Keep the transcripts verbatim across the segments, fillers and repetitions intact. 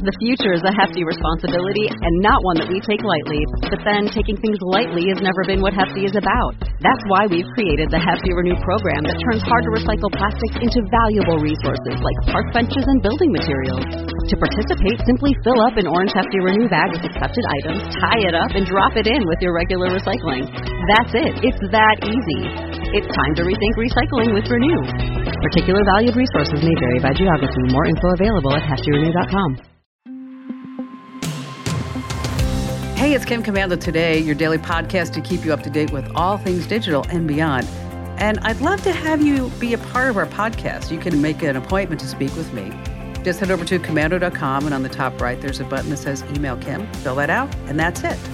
The future is a hefty responsibility and not one that we take lightly. But then, taking things lightly has never been what Hefty is about. That's why we've created the Hefty Renew program that turns hard-to-recycle plastics into valuable resources like park benches and building materials. To participate, simply fill up an orange Hefty Renew bag with accepted items, tie it up, and drop it in with your regular recycling. That's it. It's that easy. It's time to rethink recycling with Renew. Particular valued resources may vary by geography. More info available at hefty renew dot com. Hey, it's Kim Komando Today, your daily podcast to keep you up to date with all things digital and beyond. And I'd love to have you be a part of our podcast. You can make an appointment to speak with me. Just head over to komando dot com, and on the top right, there's a button that says Email Kim. Fill that out, and that's it.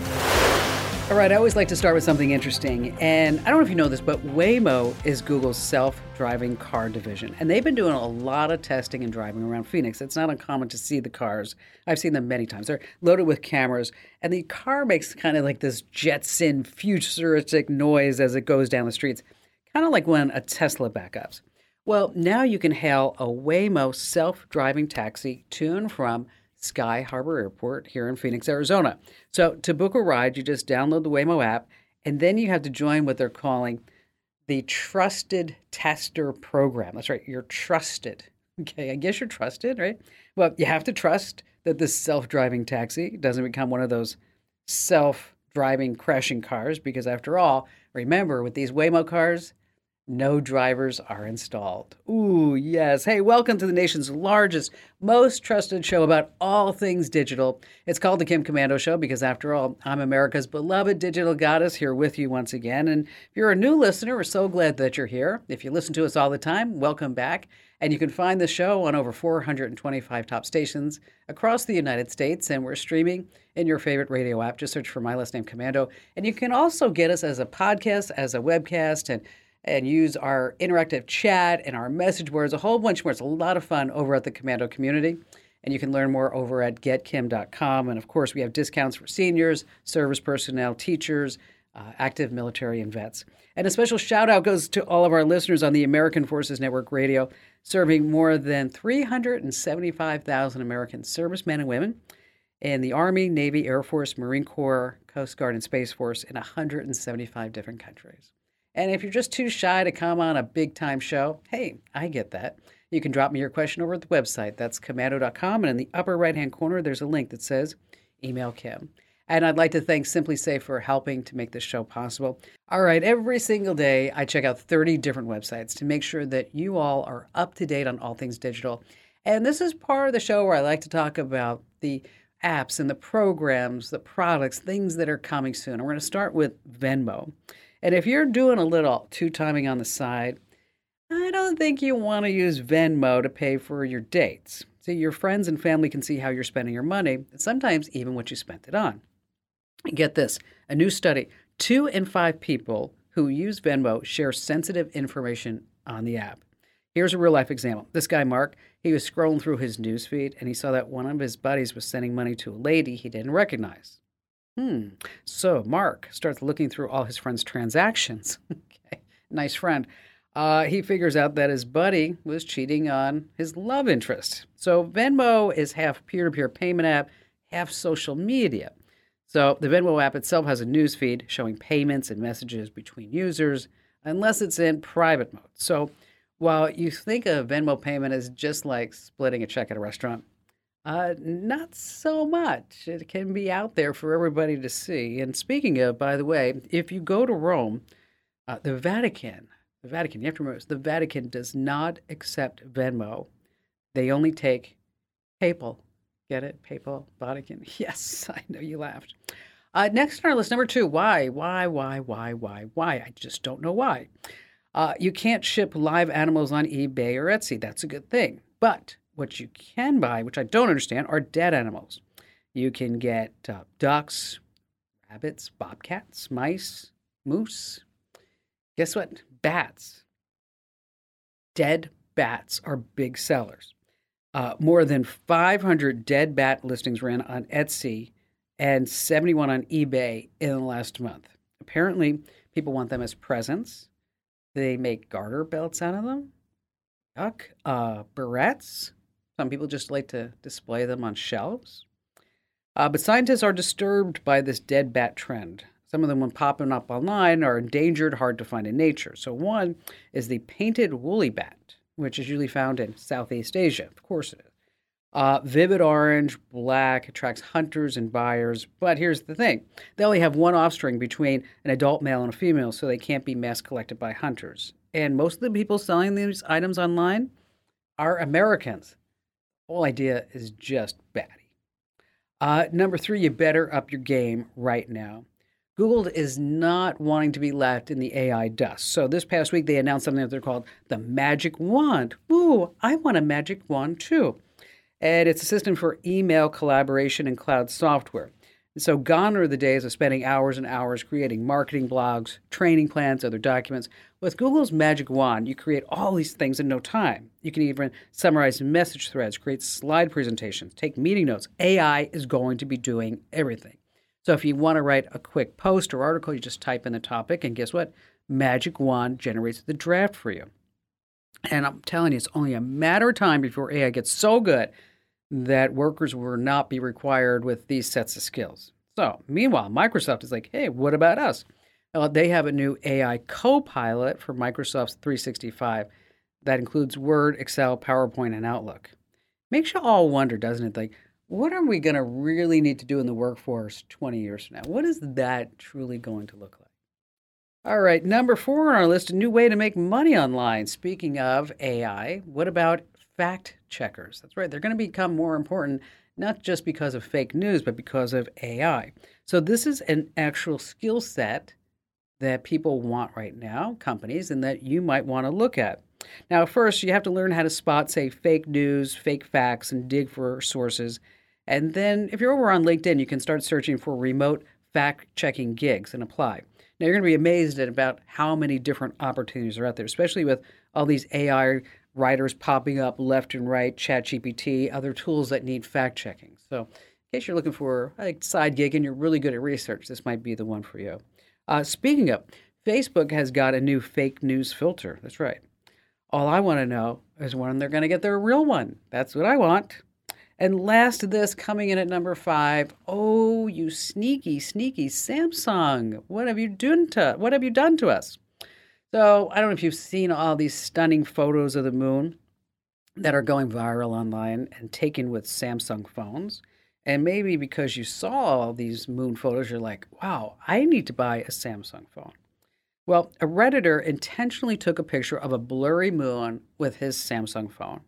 All right, I always like to start with something interesting. And I don't know if you know this, but Waymo is Google's self-driving car division. And they've been doing a lot of testing and driving around Phoenix. It's not uncommon to see the cars. I've seen them many times. They're loaded with cameras. And the car makes kind of like this Jetson futuristic noise as it goes down the streets, kind of like when a Tesla backups. Well, now you can hail a Waymo self-driving taxi to and from Sky Harbor Airport here in Phoenix, Arizona. So to book a ride, you just download the Waymo app, and then you have to join what they're calling the Trusted Tester Program. That's right, you're trusted. Okay, I guess you're trusted, right? Well, you have to trust that this self-driving taxi doesn't become one of those self-driving crashing cars, because after all, remember, with these Waymo cars, no drivers are installed. Ooh, yes. Hey, welcome to the nation's largest, most trusted show about all things digital. It's called The Kim Komando Show because, after all, I'm America's beloved digital goddess here with you once again. And if you're a new listener, we're so glad that you're here. If you listen to us all the time, welcome back. And you can find the show on over four hundred twenty-five top stations across the United States. And we're streaming in your favorite radio app. Just search for my last name, Komando. And you can also get us as a podcast, as a webcast, and and use our interactive chat and our message boards, a whole bunch more. It's a lot of fun over at the Komando community. And you can learn more over at get kim dot com. And, of course, we have discounts for seniors, service personnel, teachers, uh, active military, and vets. And a special shout-out goes to all of our listeners on the American Forces Network Radio, serving more than three hundred seventy-five thousand American servicemen and women in the Army, Navy, Air Force, Marine Corps, Coast Guard, and Space Force in one hundred seventy-five different countries. And if you're just too shy to come on a big-time show, hey, I get that. You can drop me your question over at the website. That's komando dot com. And in the upper right-hand corner, there's a link that says Email Kim. And I'd like to thank SimpliSafe for helping to make this show possible. All right, every single day, I check out thirty different websites to make sure that you all are up to date on all things digital. And this is part of the show where I like to talk about the apps and the programs, the products, things that are coming soon. And we're going to start with Venmo. And if you're doing a little two-timing on the side, I don't think you want to use Venmo to pay for your dates. See, your friends and family can see how you're spending your money, and sometimes even what you spent it on. And get this, a new study, two in five people who use Venmo share sensitive information on the app. Here's a real-life example. This guy, Mark, he was scrolling through his newsfeed, and he saw that one of his buddies was sending money to a lady he didn't recognize. Hmm. So Mark starts looking through all his friends' transactions. Okay, nice friend. Uh, he figures out that his buddy was cheating on his love interest. So Venmo is half peer-to-peer payment app, half social media. So the Venmo app itself has a news feed showing payments and messages between users, unless it's in private mode. So while you think of Venmo payment as just like splitting a check at a restaurant, Uh, not so much. It can be out there for everybody to see. And speaking of, by the way, if you go to Rome, uh, the Vatican, the Vatican, you have to remember, the Vatican does not accept Venmo. They only take PayPal. Get it? PayPal, Vatican. Yes, I know you laughed. Uh, next on our list, number two, why? Why, why, why, why, why? I just don't know why. Uh, you can't ship live animals on eBay or Etsy. That's a good thing. But what you can buy, which I don't understand, are dead animals. You can get uh, ducks, rabbits, bobcats, mice, moose. Guess what? Bats. Dead bats are big sellers. Uh, more than five hundred dead bat listings ran on Etsy and seventy-one on eBay in the last month. Apparently, people want them as presents. They make garter belts out of them. Duck, uh, barrettes. Some people just like to display them on shelves. Uh, but scientists are disturbed by this dead bat trend. Some of them, when popping up online, are endangered, hard to find in nature. So one is the painted woolly bat, which is usually found in Southeast Asia. Of course it is. Uh, vivid orange, black, attracts hunters and buyers. But here's the thing. They only have one offspring between an adult male and a female, so they can't be mass collected by hunters. And most of the people selling these items online are Americans. The whole idea is just batty. Uh, number three, you better up your game right now. Google is not wanting to be left in the A I dust. So this past week, they announced something that they're called the Magic Wand. Ooh, I want a Magic Wand too. And it's a system for email collaboration and cloud software. And so gone are the days of spending hours and hours creating marketing blogs, training plans, other documents. With Google's Magic Wand, you create all these things in no time. You can even summarize message threads, create slide presentations, take meeting notes. A I is going to be doing everything. So if you want to write a quick post or article, you just type in the topic, and guess what? Magic Wand generates the draft for you. And I'm telling you, it's only a matter of time before A I gets so good that workers will not be required with these sets of skills. So meanwhile, Microsoft is like, hey, what about us? Well, they have a new A I co-pilot for Microsoft's three sixty-five that includes Word, Excel, PowerPoint, and Outlook. Makes you all wonder, doesn't it? Like, what are we going to really need to do in the workforce twenty years from now? What is that truly going to look like? All right, number four on our list, a new way to make money online. Speaking of A I, what about fact checkers? That's right, they're going to become more important, not just because of fake news, but because of A I. So this is an actual skill set that people want right now, companies, and that you might want to look at. Now, first, you have to learn how to spot, say, fake news, fake facts, and dig for sources. And then if you're over on LinkedIn, you can start searching for remote fact-checking gigs and apply. Now, you're going to be amazed at about how many different opportunities are out there, especially with all these A I writers popping up left and right, ChatGPT, other tools that need fact-checking. So in case you're looking for a side gig and you're really good at research, this might be the one for you. Uh, speaking of, Facebook has got a new fake news filter. That's right. All I want to know is when they're going to get their real one. That's what I want. And last of this, coming in at number five, oh, you sneaky, sneaky Samsung. What have you done to, what have you done to us? So I don't know if you've seen all these stunning photos of the moon that are going viral online and taken with Samsung phones. And maybe because you saw all these moon photos, you're like, wow, I need to buy a Samsung phone. Well, a Redditor intentionally took a picture of a blurry moon with his Samsung phone.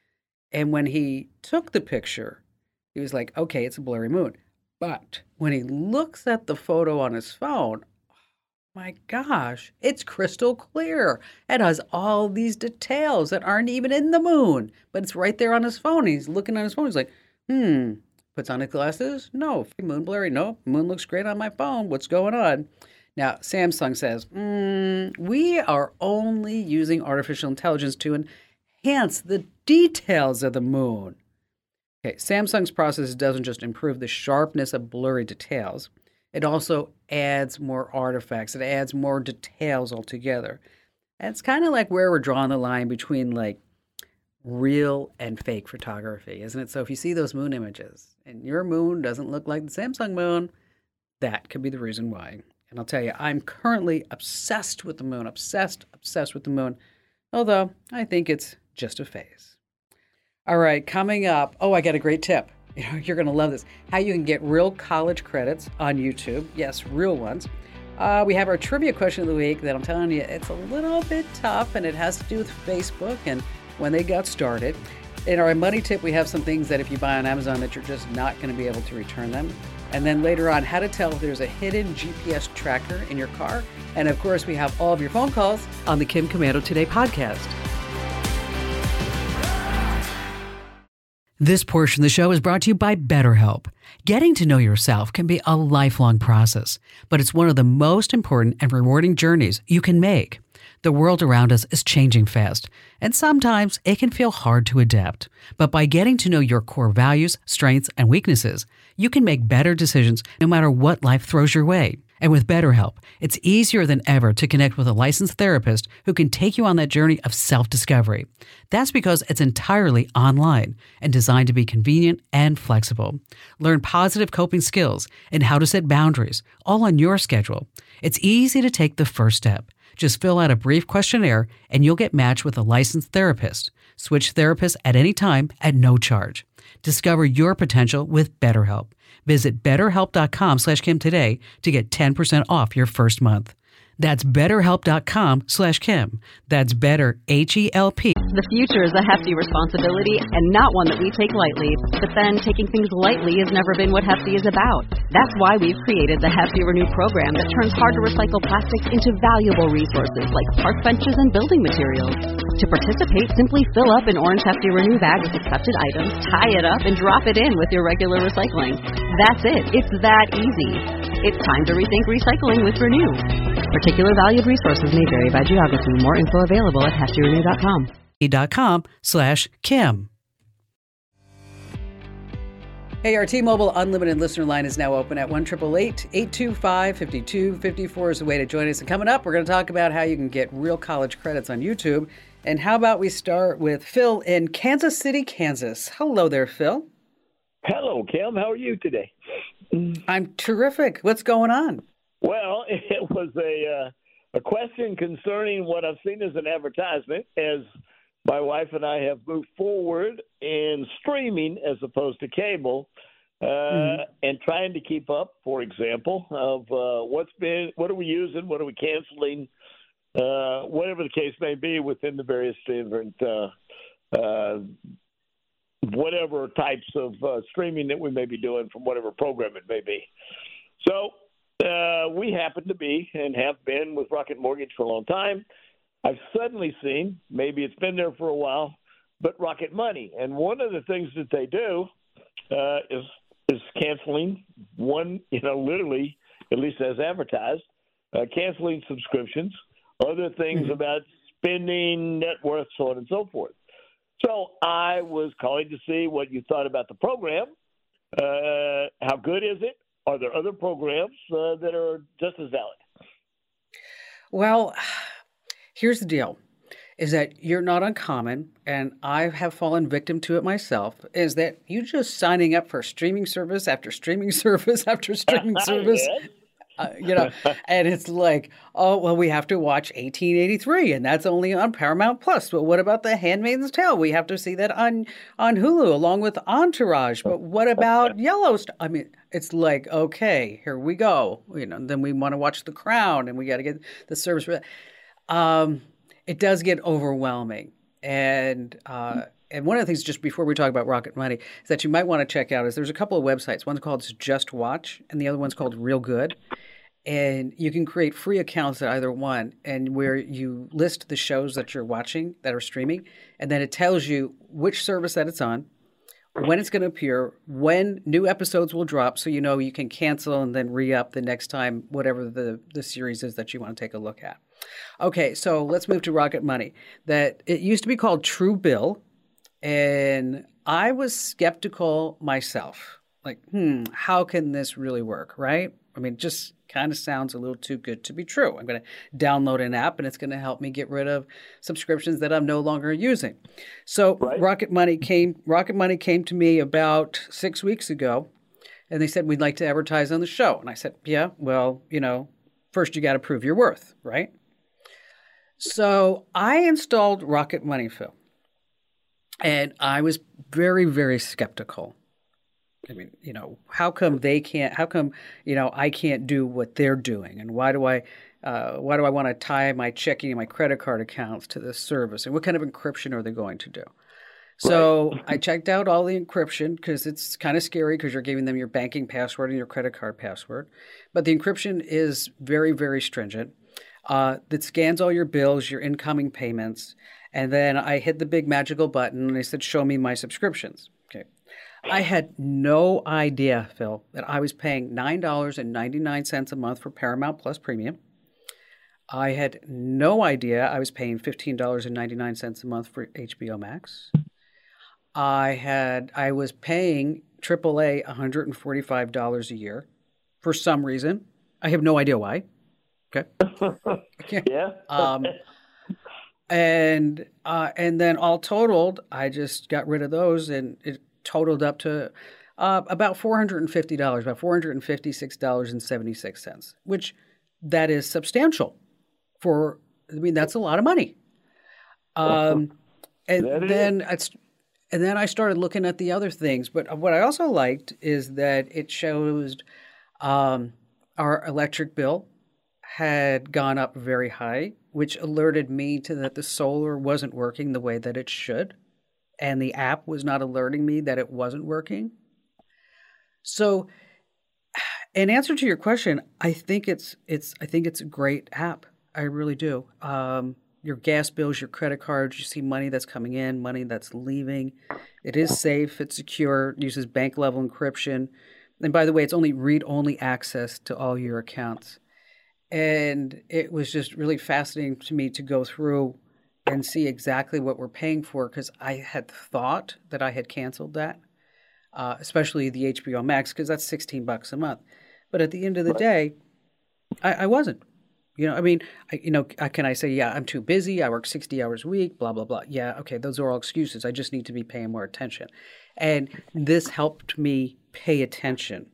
And when he took the picture, he was like, okay, it's a blurry moon. But when he looks at the photo on his phone, oh my gosh, it's crystal clear. It has all these details that aren't even in the moon, but it's right there on his phone. He's looking on his phone. He's like, hmm, puts on his glasses. No, moon blurry. No, moon looks great on my phone. What's going on? Now, Samsung says, mm, we are only using artificial intelligence to enhance the details of the moon. Okay, Samsung's process doesn't just improve the sharpness of blurry details. It also adds more artifacts. It adds more details altogether. And it's kind of like where we're drawing the line between like real and fake photography, isn't it? So if you see those moon images and your moon doesn't look like the Samsung moon, that could be the reason why. And I'll tell you, I'm currently obsessed with the moon, obsessed, obsessed with the moon, although I think it's just a phase. All right, coming up, oh, I got a great tip. You know, you're going to love this. How you can get real college credits on YouTube. Yes, real ones. Uh, we have our trivia question of the week that I'm telling you, it's a little bit tough, and it has to do with Facebook and when they got started. In our money tip, we have some things that if you buy on Amazon that you're just not going to be able to return them. And then later on, how to tell if there's a hidden G P S tracker in your car. And of course, we have all of your phone calls on the Kim Komando Today podcast. This portion of the show is brought to you by BetterHelp. Getting to know yourself can be a lifelong process, but it's one of the most important and rewarding journeys you can make. The world around us is changing fast, and sometimes it can feel hard to adapt. But by getting to know your core values, strengths, and weaknesses, you can make better decisions no matter what life throws your way. And with BetterHelp, it's easier than ever to connect with a licensed therapist who can take you on that journey of self-discovery. That's because it's entirely online and designed to be convenient and flexible. Learn positive coping skills and how to set boundaries, all on your schedule. It's easy to take the first step. Just fill out a brief questionnaire and you'll get matched with a licensed therapist. Switch therapists at any time at no charge. Discover your potential with BetterHelp. Visit betterhelp.com slash Kim today to get ten percent off your first month. That's betterhelp.com slash Kim. That's better, H E L P. The future is a hefty responsibility and not one that we take lightly. But then taking things lightly has never been what Hefty is about. That's why we've created the Hefty Renew program that turns hard-to-recycle plastics into valuable resources like park benches and building materials. To participate, simply fill up an orange Hefty Renew bag with accepted items, tie it up, and drop it in with your regular recycling. That's it. It's that easy. It's time to rethink recycling with Renew. Particular valued resources may vary by geography. More info available at hefty renew dot com. dot com slash Kim. Hey, our T-Mobile Unlimited listener line is now open at one eight eight eight, eight two five, five two five four is the way to join us. And coming up, we're going to talk about how you can get real college credits on YouTube. And how about we start with Phil in Kansas City, Kansas. Hello there, Phil. Hello, Kim. How are you today? I'm terrific. What's going on? Well, it was a uh, a question concerning what I've seen as an advertisement as my wife and I have moved forward in streaming as opposed to cable, uh, mm-hmm. and trying to keep up, for example, of uh, what's been, what are we using, what are we canceling, uh, whatever the case may be within the various different uh, uh, whatever types of uh, streaming that we may be doing from whatever program it may be. So uh, we happen to be and have been with Rocket Mortgage for a long time. I've suddenly seen, maybe it's been there for a while, but Rocket Money. And one of the things that they do uh, is is canceling one, you know, literally, at least as advertised, uh, canceling subscriptions, other things mm-hmm. about spending, net worth, so on and so forth. So I was calling to see what you thought about the program. Uh, how good is it? Are there other programs uh, that are just as valid? Well, here's the deal, is that you're not uncommon, and I have fallen victim to it myself, is that you just signing up for streaming service after streaming service after streaming service. Yes. Uh, you know, and it's like, oh, well, we have to watch eighteen eighty-three, and that's only on Paramount Plus. But what about The Handmaid's Tale? We have to see that on, on Hulu along with Entourage. But what about Yellowstone? I mean, it's like, okay, here we go. You know, then we want to watch The Crown, and we got to get the service for that. Um, it does get overwhelming. And uh, and one of the things, just before we talk about Rocket Money, is that you might want to check out is there's a couple of websites. One's called Just Watch, and the other one's called Real Good. And you can create free accounts at either one, and where you list the shows that you're watching that are streaming, and then it tells you which service that it's on, when it's going to appear, when new episodes will drop, so you know you can cancel and then re-up the next time, whatever the, the series is that you want to take a look at. Okay, so let's move to Rocket Money. That it used to be called Truebill, and I was skeptical myself. Like, hmm, how can this really work, right? I mean, just kind of sounds a little too good to be true. I'm going to download an app, and it's going to help me get rid of subscriptions that I'm no longer using. So right. Rocket Money came. Rocket Money came to me about six weeks ago, and they said, we'd like to advertise on the show. And I said, yeah, well, you know, first you got to prove your worth, right? So I installed Rocket Money, Phil, and I was very, very skeptical. I mean, you know, how come they can't, how come, you know, I can't do what they're doing? And why do I, uh, why do I want to tie my checking and my credit card accounts to this service? And what kind of encryption are they going to do? So right. I checked out all the encryption because it's kind of scary because you're giving them your banking password and your credit card password. But the encryption is very, very stringent. Uh, that scans all your bills, your incoming payments. And then I hit the big magical button and they said, show me my subscriptions. Okay. I had no idea, Phil, that I was paying nine dollars and ninety-nine cents a month for Paramount Plus Premium. I had no idea I was paying fifteen dollars and ninety-nine cents a month for H B O Max. I had I was paying triple A one hundred forty-five dollars a year for some reason. I have no idea why. Okay. Yeah. um, and uh, and then all totaled, I just got rid of those, and it totaled up to uh, about four hundred fifty dollars, about four hundred fifty-six dollars and seventy-six cents, which that is substantial for, I mean, that's a lot of money. Um, and then it's, and then I started looking at the other things. But what I also liked is that it shows um, our electric bill had gone up very high, which alerted me to that the solar wasn't working the way that it should. And the app was not alerting me that it wasn't working. So in answer to your question, I think it's it's I think it's a great app. I really do. Um, your gas bills, your credit cards, you see money that's coming in, money that's leaving. It is safe, it's secure, it uses bank level encryption. And by the way, it's only read-only access to all your accounts. And it was just really fascinating to me to go through and see exactly what we're paying for, because I had thought that I had canceled that, uh, especially the H B O Max, because that's sixteen bucks a month. But at the end of the day, I, I wasn't. You know, I mean, I, you know, can I say, yeah, I'm too busy, I work sixty hours a week, blah, blah, blah. Yeah, okay, those are all excuses. I just need to be paying more attention. And this helped me pay attention.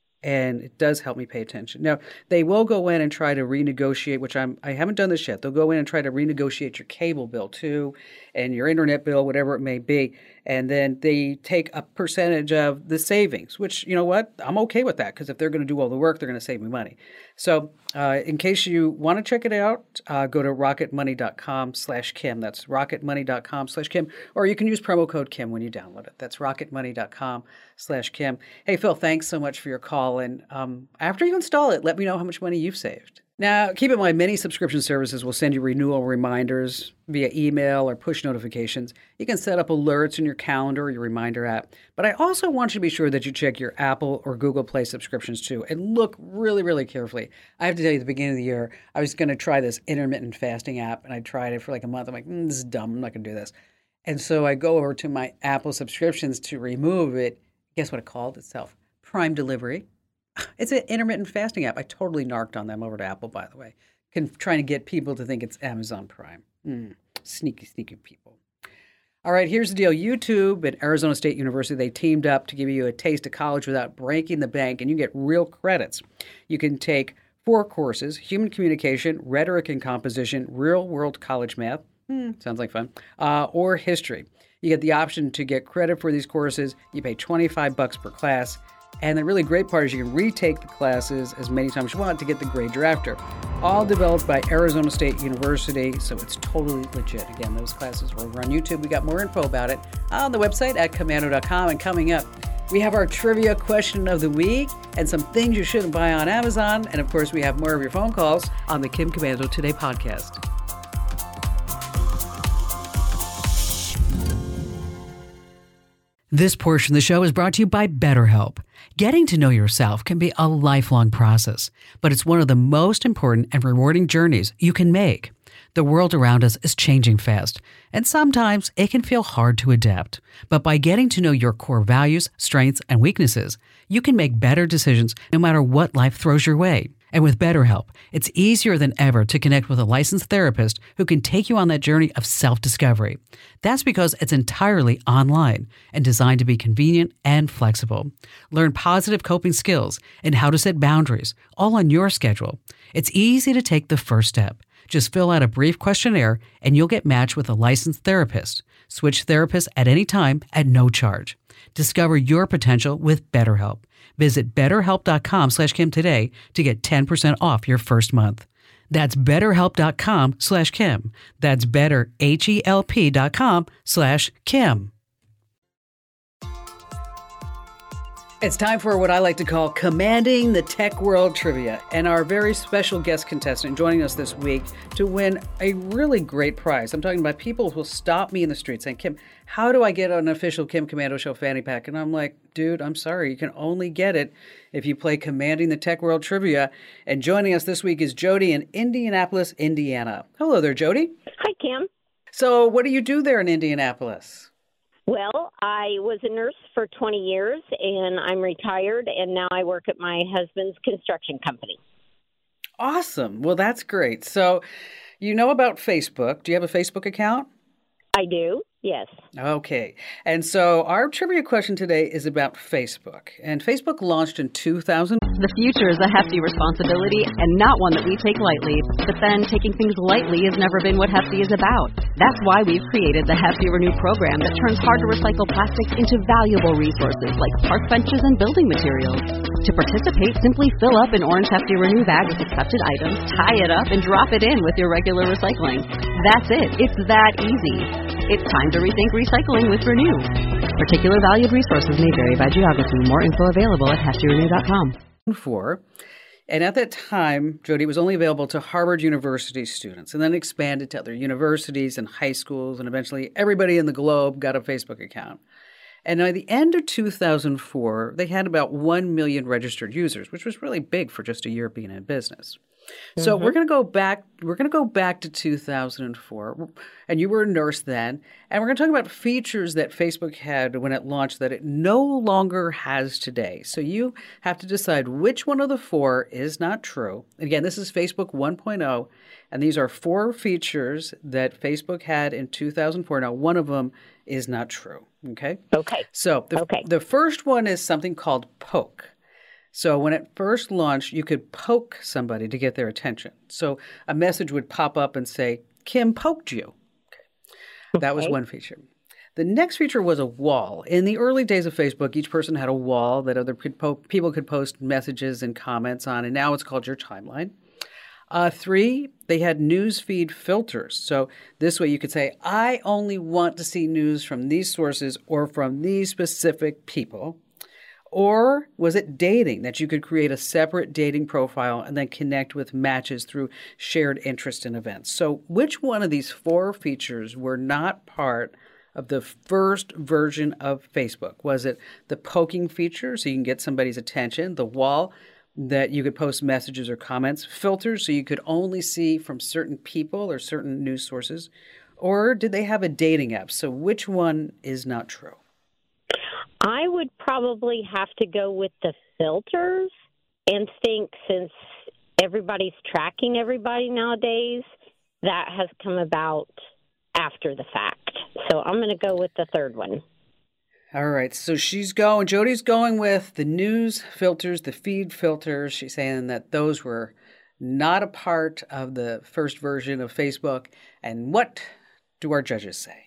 And it does help me pay attention. Now, they will go in and try to renegotiate, which I'm, I haven't done this yet. They'll go in and try to renegotiate your cable bill too, and your internet bill, whatever it may be. And then they take a percentage of the savings, which, you know what, I'm okay with that, because if they're going to do all the work, they're going to save me money. So uh, in case you want to check it out, uh, go to rocketmoney.com slash Kim. That's rocketmoney.com slash Kim. Or you can use promo code Kim when you download it. That's rocketmoney.com slash Kim. Hey, Phil, thanks so much for your call. And um, after you install it, let me know how much money you've saved. Now, keep in mind, many subscription services will send you renewal reminders via email or push notifications. You can set up alerts in your calendar or your reminder app. But I also want you to be sure that you check your Apple or Google Play subscriptions too, and look really, really carefully. I have to tell you, at the beginning of the year, I was going to try this intermittent fasting app, and I tried it for like a month. I'm like, mm, this is dumb. I'm not going to do this. And so I go over to my Apple subscriptions to remove it. Guess what it called itself? Prime Delivery. It's an intermittent fasting app. I totally narked on them over to Apple, by the way, Can, trying to get people to think it's Amazon Prime. Mm, sneaky, sneaky people. All right, here's the deal. YouTube and Arizona State University, they teamed up to give you a taste of college without breaking the bank, and you get real credits. You can take four courses: human communication, rhetoric and composition, real-world college math, hmm, sounds like fun, uh, or history. You get the option to get credit for these courses. You pay twenty-five bucks per class. And the really great part is you can retake the classes as many times as you want to get the grade you're after. All developed by Arizona State University, so it's totally legit. Again, those classes are over on YouTube. We got more info about it on the website at komando dot com. And coming up, we have our trivia question of the week and some things you shouldn't buy on Amazon. And of course, we have more of your phone calls on the Kim Komando Today podcast. This portion of the show is brought to you by BetterHelp. Getting to know yourself can be a lifelong process, but it's one of the most important and rewarding journeys you can make. The world around us is changing fast, and sometimes it can feel hard to adapt. But by getting to know your core values, strengths, and weaknesses, you can make better decisions no matter what life throws your way. And with BetterHelp, it's easier than ever to connect with a licensed therapist who can take you on that journey of self-discovery. That's because it's entirely online and designed to be convenient and flexible. Learn positive coping skills and how to set boundaries, all on your schedule. It's easy to take the first step. Just fill out a brief questionnaire and you'll get matched with a licensed therapist. Switch therapists at any time at no charge. Discover your potential with BetterHelp. Visit betterhelp.com slash Kim today to get ten percent off your first month. That's betterhelp.com slash Kim. That's better, H-E-L-P dot com slash Kim. It's time for what I like to call Commanding the Tech World Trivia, and our very special guest contestant joining us this week to win a really great prize. I'm talking about people who will stop me in the street saying, Kim, how do I get an official Kim Komando Show fanny pack? And I'm like, dude, I'm sorry. You can only get it if you play Commanding the Tech World Trivia. And joining us this week is Jody in Indianapolis, Indiana. Hello there, Jody. Hi, Kim. So what do you do there in Indianapolis? Well, I was a nurse for twenty years, and I'm retired, and now I work at my husband's construction company. Awesome. Well, that's great. So you know about Facebook. Do you have a Facebook account? I do, yes. Okay. And so our trivia question today is about Facebook. And Facebook launched in two thousand. The future is a hefty responsibility and not one that we take lightly. But then taking things lightly has never been what Hefty is about. That's why we've created the Hefty Renew program that turns hard-to-recycle plastics into valuable resources like park benches and building materials. To participate, simply fill up an orange Hefty Renew bag with accepted items, tie it up, and drop it in with your regular recycling. That's it. It's that easy. It's time to rethink recycling with Renew. Particular valued resources may vary by geography. More info available at hefty renew dot com. For. And at that time, Jody, was only available to Harvard University students and then expanded to other universities and high schools. And eventually everybody in the globe got a Facebook account. And by the end of two thousand four, they had about one million registered users, which was really big for just a year being in business. So mm-hmm. we're going to go back. We're going to go back to two thousand four, and you were a nurse then, and we're going to talk about features that Facebook had when it launched that it no longer has today. So you have to decide which one of the four is not true. And again, this is Facebook one point oh, and these are four features that Facebook had in two thousand four. Now, one of them is not true. Okay. Okay. So the okay. the first one is something called poke. So when it first launched, you could poke somebody to get their attention. So a message would pop up and say, Kim poked you. Okay. That was one feature. The next feature was a wall. In the early days of Facebook, each person had a wall that other people could post messages and comments on, and now it's called your timeline. Uh, three, they had news feed filters. So this way you could say, I only want to see news from these sources or from these specific people. Or was it dating, that you could create a separate dating profile and then connect with matches through shared interest in events? So which one of these four features were not part of the first version of Facebook? Was it the poking feature, so you can get somebody's attention, the wall that you could post messages or comments, filters, so you could only see from certain people or certain news sources? Or did they have a dating app? So which one is not true? I would probably have to go with the filters and think since everybody's tracking everybody nowadays, that has come about after the fact. So I'm going to go with the third one. All right. So she's going, Jody's going with the news filters, the feed filters. She's saying that those were not a part of the first version of Facebook. And what do our judges say?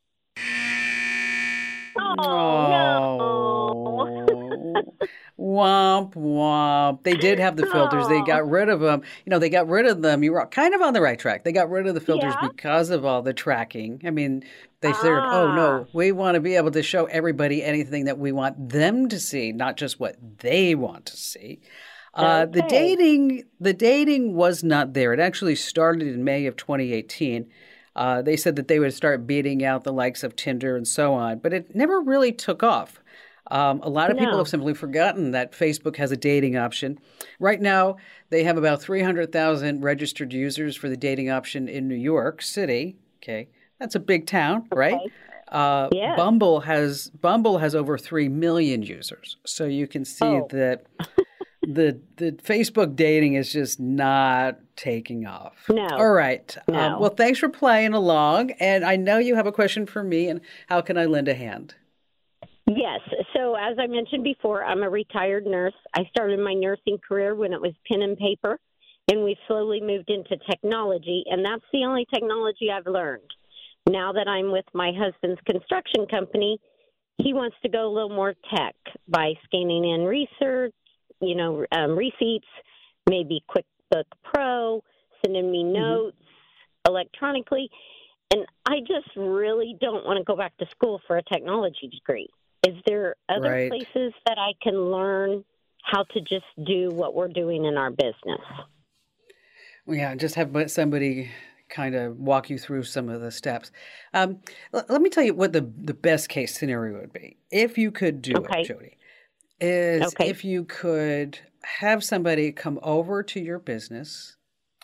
Oh, no. Womp, womp. They did have the filters. Oh. They got rid of them. You know, they got rid of them. You were kind of on the right track. They got rid of the filters yeah. because of all the tracking. I mean, they ah. said, oh, no, we want to be able to show everybody anything that we want them to see, not just what they want to see. Uh, okay. The dating, the dating was not there. It actually started in May of twenty eighteen. Uh, they said that they would start beating out the likes of Tinder and so on, but it never really took off. Um, a lot of no. people have simply forgotten that Facebook has a dating option. Right now, they have about three hundred thousand registered users for the dating option in New York City. Okay, that's a big town, okay. right? Uh, yes. Bumble has Bumble has over three million users, so you can see oh. that the the Facebook dating is just not taking off. No. All right. No. Um, well, thanks for playing along. And I know you have a question for me. And how can I lend a hand? Yes. So as I mentioned before, I'm a retired nurse. I started my nursing career when it was pen and paper, and we slowly moved into technology. And that's the only technology I've learned. Now that I'm with my husband's construction company, he wants to go a little more tech by scanning in research, you know, um, receipts, maybe QuickBook Pro, sending me notes mm-hmm. electronically. And I just really don't want to go back to school for a technology degree. Is there other right. places that I can learn how to just do what we're doing in our business? Well, yeah, just have somebody kind of walk you through some of the steps. Um, l- let me tell you what the, the best case scenario would be. If you could do okay. it, Jody. Is okay. if you could have somebody come over to your business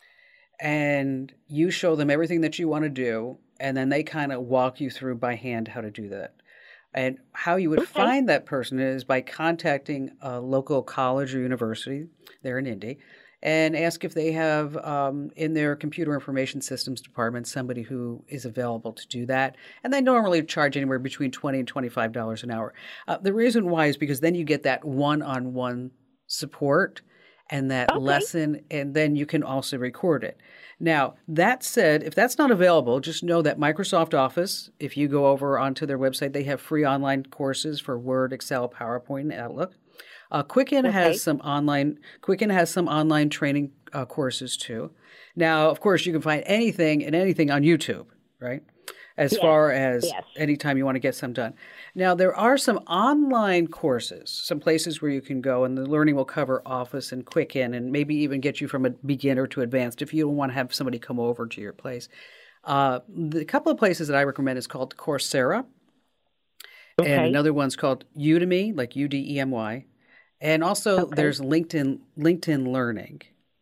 and you show them everything that you want to do, and then they kind of walk you through by hand how to do that. And how you would okay. find that person is by contacting a local college or university there in Indy and ask if they have um, in their computer information systems department somebody who is available to do that. And they normally charge anywhere between twenty dollars and twenty-five dollars an hour. Uh, the reason why is because then you get that one-on-one support and that Okay. lesson, and then you can also record it. Now, that said, if that's not available, just know that Microsoft Office, if you go over onto their website, they have free online courses for Word, Excel, PowerPoint, and Outlook. Uh, Quicken Okay. has some online Quicken has some online training uh, courses too. Now, of course, you can find anything and anything on YouTube, right? As Yes. far as Yes. anytime you want to get some done. Now, there are some online courses, some places where you can go, and the learning will cover Office and Quicken, and maybe even get you from a beginner to advanced if you don't want to have somebody come over to your place. Uh, the couple of places that I recommend is called Coursera, Okay. and another one's called Udemy, like U D E M Y. And also Okay. there's LinkedIn LinkedIn Learning.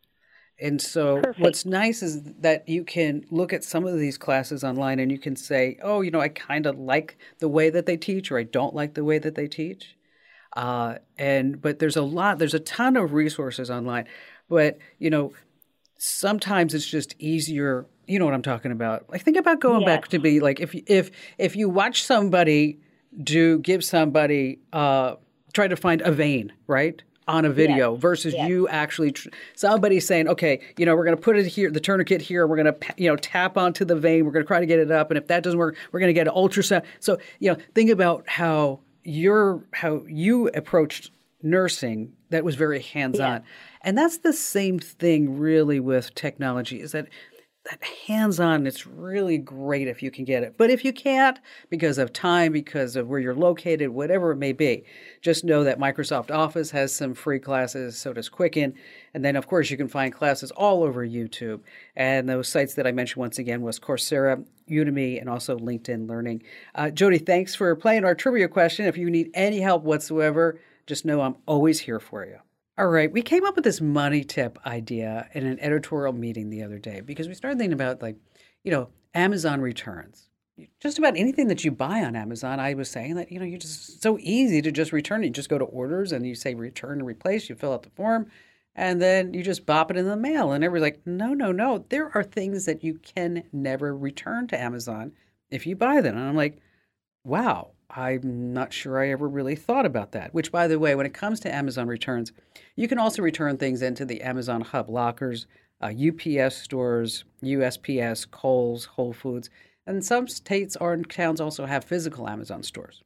And so Perfect. what's nice is that you can look at some of these classes online and you can say, oh, you know, I kind of like the way that they teach, or I don't like the way that they teach. Uh, and but there's a lot, there's a ton of resources online. But, you know, sometimes it's just easier. You know what I'm talking about. Like, think about going Yes. back to be like, if if if you watch somebody do give somebody uh, try to find a vein, right, on a video versus Yes. you actually tr- somebody saying, okay, you know, we're going to put it here, the tourniquet here, we're going to, you know, tap onto the vein, we're going to try to get it up, and if that doesn't work, we're going to get an ultrasound. So, you know, think about how your how you approached nursing that was very hands-on. And that's the same thing really with technology, is that that hands-on, it's really great if you can get it. But if you can't, because of time, because of where you're located, whatever it may be, just know that Microsoft Office has some free classes, so does Quicken. And then, of course, you can find classes all over YouTube. And those sites that I mentioned once again was Coursera, Udemy, and also LinkedIn Learning. Uh, Jody, thanks for playing our trivia question. If you need any help whatsoever, just know I'm always here for you. All right, we came up with this money tip idea in an editorial meeting the other day because we started thinking about, like, you know, Amazon returns. Just about anything that you buy on Amazon, I was saying that, you know, you're just so easy to just return it. You just go to orders and you say return and replace, you fill out the form, and then you just bop it in the mail. And everybody's like, no, no, no. There are things that you can never return to Amazon if you buy them. And I'm like, wow. I'm not sure I ever really thought about that, which, by the way, when it comes to Amazon returns, you can also return things into the Amazon Hub lockers, uh, U P S stores, U S P S, Kohl's, Whole Foods, and some states or towns also have physical Amazon stores.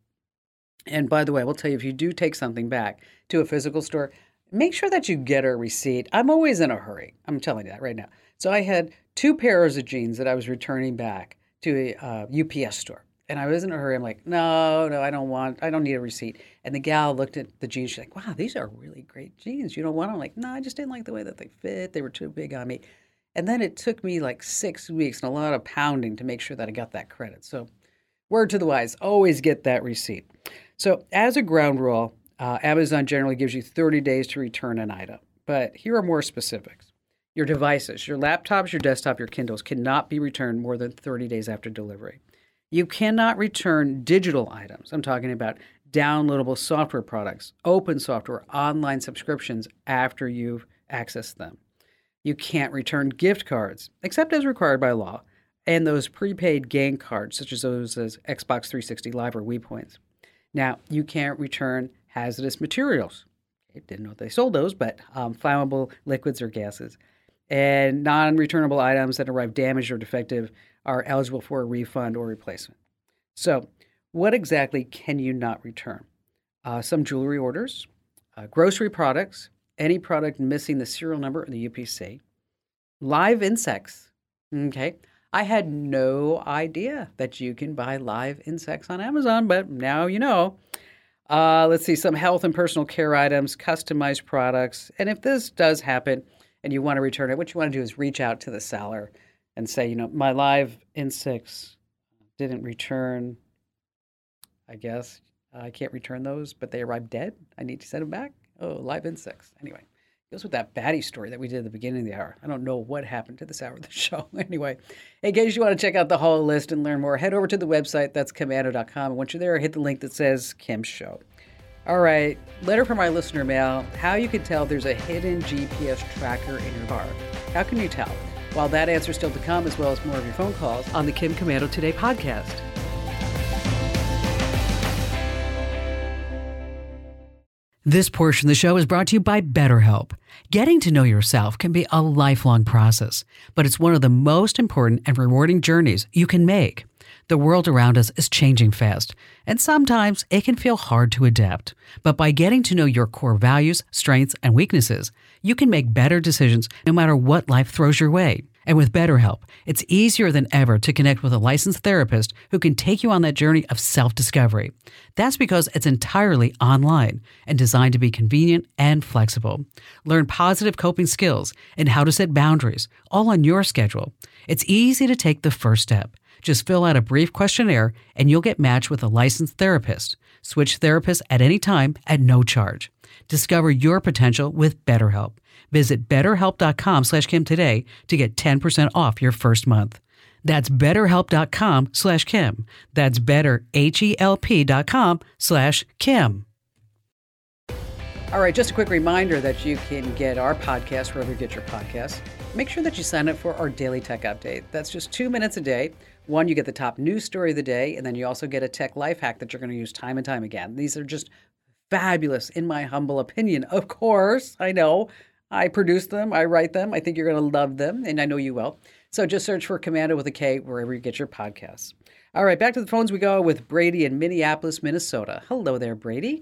And by the way, I will tell you, if you do take something back to a physical store, make sure that you get a receipt. I'm always in a hurry. I'm telling you that right now. So I had two pairs of jeans that I was returning back to a uh, U P S store. And I was in a hurry. I'm like, no, no, I don't want, I don't need a receipt. And the gal looked at the jeans. She's like, wow, these are really great jeans. You don't want them? I'm like, no, I just didn't like the way that they fit. They were too big on me. And then it took me like six weeks and a lot of pounding to make sure that I got that credit. So word to the wise, always get that receipt. So as a ground rule, uh, Amazon generally gives you thirty days to return an item. But here are more specifics. Your devices, your laptops, your desktop, your Kindles cannot be returned more than thirty days after delivery. You cannot return digital items. I'm talking about downloadable software products, open software, online subscriptions after you've accessed them. You can't return gift cards, except as required by law, and those prepaid game cards, such as those as Xbox three sixty Live or Wii Points. Now, you can't return hazardous materials. I didn't know if they sold those, but um, flammable liquids or gases. And non-returnable items that arrive damaged or defective are eligible for a refund or replacement. So what exactly can you not return? Uh, some jewelry orders, uh, grocery products, any product missing the serial number or the U P C, live insects. Okay. I had no idea that you can buy live insects on Amazon, but now you know. Uh, let's see, some health and personal care items, customized products. And if this does happen and you want to return it, what you want to do is reach out to the seller and say, you know, my live insects didn't return, I guess. I can't return those, but they arrived dead. I need to send them back. Oh, live insects. Anyway, it goes with that baddie story that we did at the beginning of the hour. I don't know what happened to this hour of the show. Anyway, in case you want to check out the whole list and learn more, head over to the website. That's Komando dot com. And once you're there, hit the link that says Kim's Show. All right, letter from my listener mail, how you can tell there's a hidden G P S tracker in your car. How can you tell? Well, that answer is still to come, as well as more of your phone calls on the Kim Komando Today podcast. This portion of the show is brought to you by BetterHelp. Getting to know yourself can be a lifelong process, but it's one of the most important and rewarding journeys you can make. The world around us is changing fast, and sometimes it can feel hard to adapt. But by getting to know your core values, strengths, and weaknesses, you can make better decisions no matter what life throws your way. And with BetterHelp, it's easier than ever to connect with a licensed therapist who can take you on that journey of self-discovery. That's because it's entirely online and designed to be convenient and flexible. Learn positive coping skills and how to set boundaries, all on your schedule. It's easy to take the first step. Just fill out a brief questionnaire and you'll get matched with a licensed therapist. Switch therapists at any time at no charge. Discover your potential with BetterHelp. Visit betterhelp.com slash Kim today to get ten percent off your first month. That's betterhelp.com slash Kim. That's better, H-E-L-P dot com slash Kim. All right, just a quick reminder that you can get our podcast wherever you get your podcasts. Make sure that you sign up for our daily tech update. That's just two minutes a day. One, you get the top news story of the day, and then you also get a tech life hack that you're going to use time and time again. These are just fabulous, in my humble opinion. Of course, I know. I produce them. I write them. I think you're going to love them, and I know you will. So just search for Komando with a K wherever you get your podcasts. All right, back to the phones we go with Brady in Minneapolis, Minnesota. Hello there, Brady.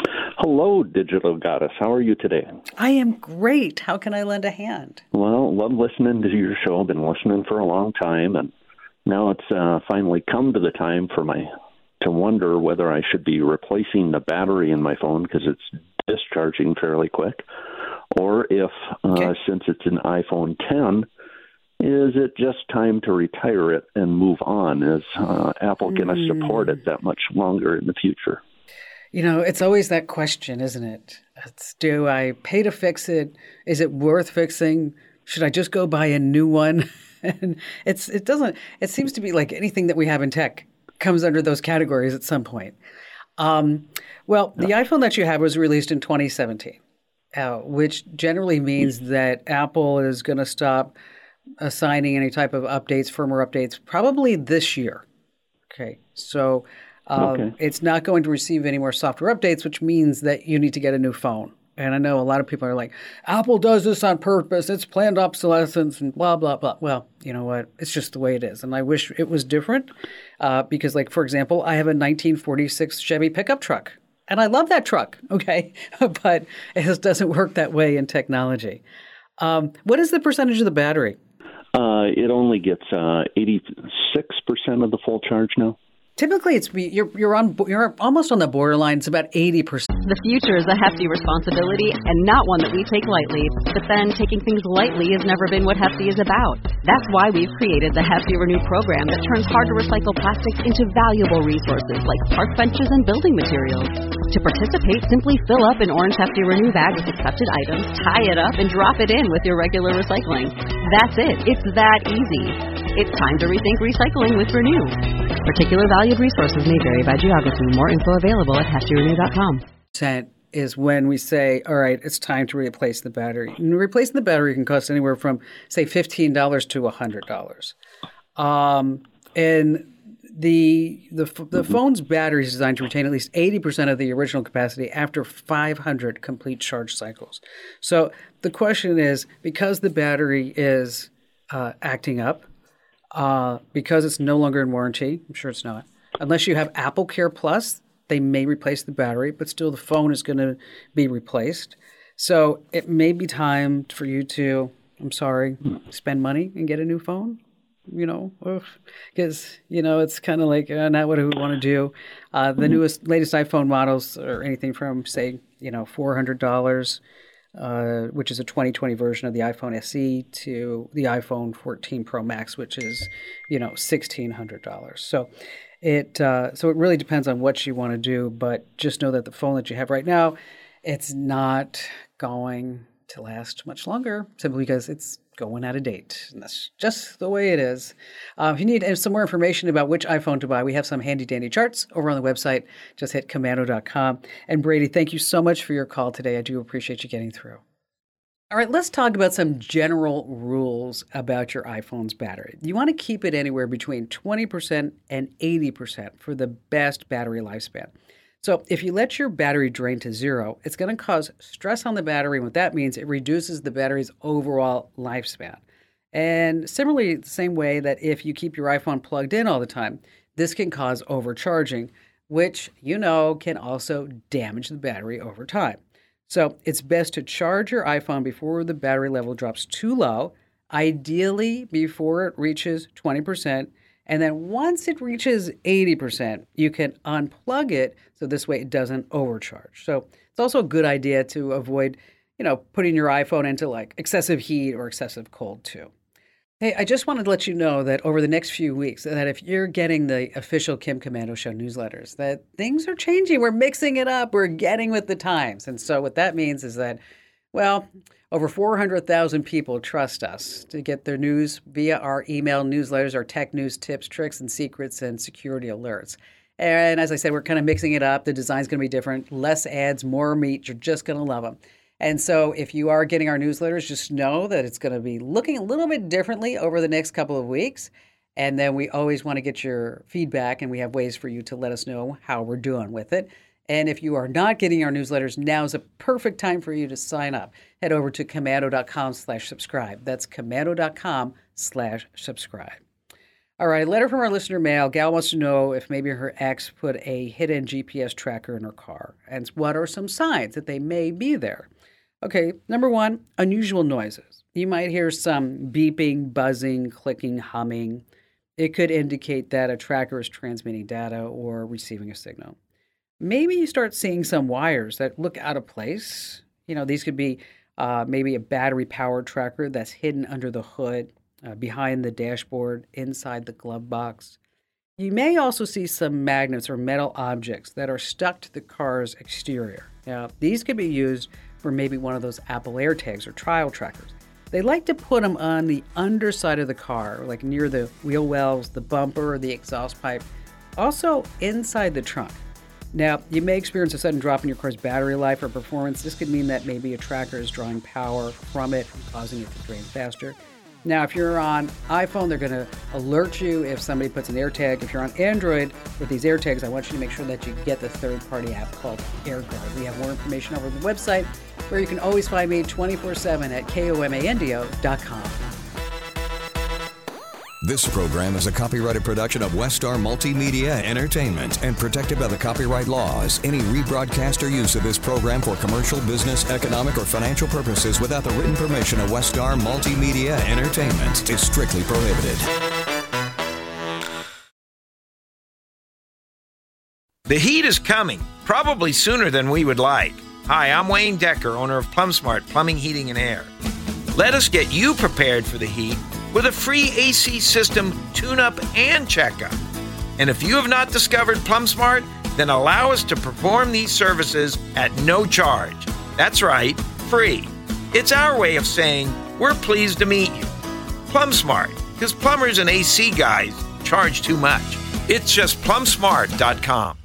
Hello, Digital Goddess. How are you today? I am great. How can I lend a hand? Well, love listening to your show. I've been listening for a long time, and now it's uh, finally come to the time for my to wonder whether I should be replacing the battery in my phone because it's discharging fairly quick, or if, uh, okay. since it's an iPhone ten, is it just time to retire it and move on? Is uh, Apple going to mm. support it that much longer in the future? You know, it's always that question, isn't it? It's, do I pay to fix it? Is it worth fixing? Should I just go buy a new one? And it's it doesn't. It seems to be like anything that we have in tech comes under those categories at some point. Um, well, the iPhone that you have was released in twenty seventeen, uh, which generally means that Apple is going to stop assigning any type of updates, firmware updates, probably this year. Okay, so um, okay. It's not going to receive any more software updates, which means that you need to get a new phone. And I know a lot of people are like, Apple does this on purpose. It's planned obsolescence and blah, blah, blah. Well, you know what? It's just the way it is. And I wish it was different uh, because, like, for example, I have a nineteen forty-six Chevy pickup truck. And I love that truck, okay? But it just doesn't work that way in technology. Um, what is the percentage of the battery? Uh, it only gets uh, eighty-six percent of the full charge now. Typically, it's you're you're on you're almost on the borderline. It's about eighty percent. The future is a hefty responsibility and not one that we take lightly. But then taking things lightly has never been what Hefty is about. That's why we've created the Hefty Renew program that turns hard to recycle plastics into valuable resources like park benches and building materials. To participate, simply fill up an orange Hefty Renew bag with accepted items, tie it up, and drop it in with your regular recycling. That's it. It's that easy. It's time to rethink recycling with Renew. Particular valued resources may vary by geography. More info available at hefty renew dot com. Is when we say, all right, it's time to replace the battery. And replacing the battery can cost anywhere from, say, fifteen dollars to one hundred dollars. Um, and the the the phone's battery is designed to retain at least eighty percent of the original capacity after five hundred complete charge cycles. So the question is, because the battery is uh, acting up, uh, because it's no longer in warranty, I'm sure it's not, unless you have Apple Care Plus, they may replace the battery, but still the phone is going to be replaced. So it may be time for you to, I'm sorry, spend money and get a new phone, you know, because, you know, it's kind of like uh, not what we want to do. Uh, the newest, latest iPhone models are anything from, say, you know, four hundred dollars, uh, which is a twenty twenty version of the iPhone S E, to the iPhone fourteen Pro Max, which is, you know, sixteen hundred dollars. So It uh, so it really depends on what you want to do, but just know that the phone that you have right now, it's not going to last much longer simply because it's going out of date. And that's just the way it is. Uh, if you need some more information about which iPhone to buy, we have some handy-dandy charts over on the website. Just hit komando dot com. And Brady, thank you so much for your call today. I do appreciate you getting through. All right, let's talk about some general rules about your iPhone's battery. You want to keep it anywhere between twenty percent and eighty percent for the best battery lifespan. So if you let your battery drain to zero, it's going to cause stress on the battery. And what that means, it reduces the battery's overall lifespan. And similarly, the same way that if you keep your iPhone plugged in all the time, this can cause overcharging, which, you know, can also damage the battery over time. So it's best to charge your iPhone before the battery level drops too low, ideally before it reaches twenty percent. And then once it reaches eighty percent, you can unplug it so this way it doesn't overcharge. So it's also a good idea to avoid, you know, putting your iPhone into like excessive heat or excessive cold too. Hey, I just wanted to let you know that over the next few weeks, that if you're getting the official Kim Komando Show newsletters, that things are changing. We're mixing it up. We're getting with the times. And so what that means is that, well, over four hundred thousand people trust us to get their news via our email newsletters, our tech news tips, tricks, and secrets, and security alerts. And as I said, we're kind of mixing it up. The design's going to be different. Less ads, more meat. You're just going to love them. And so if you are getting our newsletters, just know that it's going to be looking a little bit differently over the next couple of weeks. And then we always want to get your feedback, and we have ways for you to let us know how we're doing with it. And if you are not getting our newsletters, now is a perfect time for you to sign up. Head over to komando dot com slash subscribe. That's komando dot com slash subscribe. All right, a letter from our listener mail. Gal wants to know if maybe her ex put a hidden G P S tracker in her car, and what are some signs that they may be there. Okay, number one, unusual noises. You might hear some beeping, buzzing, clicking, humming. It could indicate that a tracker is transmitting data or receiving a signal. Maybe you start seeing some wires that look out of place. You know, these could be uh, maybe a battery-powered tracker that's hidden under the hood, uh, behind the dashboard, inside the glove box. You may also see some magnets or metal objects that are stuck to the car's exterior. Now, these could be used for maybe one of those Apple AirTags or trial trackers. They like to put them on the underside of the car, like near the wheel wells, the bumper, or the exhaust pipe, also inside the trunk. Now, you may experience a sudden drop in your car's battery life or performance. This could mean that maybe a tracker is drawing power from it and causing it to drain faster. Now, if you're on iPhone, they're going to alert you if somebody puts an AirTag. If you're on Android with these AirTags, I want you to make sure that you get the third-party app called AirGuard. We have more information over the website, where you can always find me twenty-four seven at komando dot com. This program is a copyrighted production of Westar Multimedia Entertainment and protected by the copyright laws. Any rebroadcast or use of this program for commercial, business, economic, or financial purposes without the written permission of Westar Multimedia Entertainment is strictly prohibited. The heat is coming, probably sooner than we would like. Hi, I'm Wayne Decker, owner of PlumSmart Plumbing, Heating, and Air. Let us get you prepared for the heat with a free A C system tune-up and checkup. And if you have not discovered PlumSmart, then allow us to perform these services at no charge. That's right, free. It's our way of saying we're pleased to meet you. PlumSmart, because plumbers and A C guys charge too much. It's just plum smart dot com.